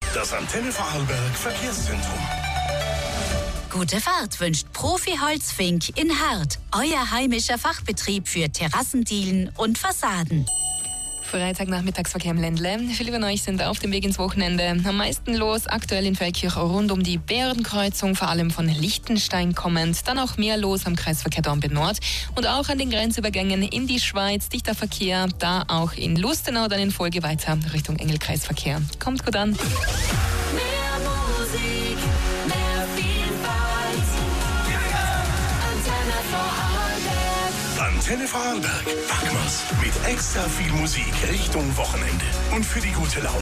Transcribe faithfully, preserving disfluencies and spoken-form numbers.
Das Antenne Vorarlberg Verkehrszentrum. Gute Fahrt wünscht Profi Holzfink in Hart. Euer heimischer Fachbetrieb für Terrassendielen und Fassaden. Freitagnachmittagsverkehr im Ländle. Viele von euch sind auf dem Weg ins Wochenende. Am meisten los aktuell in Feldkirch rund um die Bärenkreuzung, vor allem von Liechtenstein kommend. Dann auch mehr los am Kreisverkehr Dornbirn Nord und auch an den Grenzübergängen in die Schweiz. Dichter Verkehr, da auch in Lustenau, dann in Folge weiter Richtung Engelkreisverkehr. Kommt gut an. Mehr Musik, mehr Vielfalt. Antenne Vorarlberg. Antenne Vorarlberg. Packmas mit extra viel Musik Richtung Wochenende. Und für die gute Laune.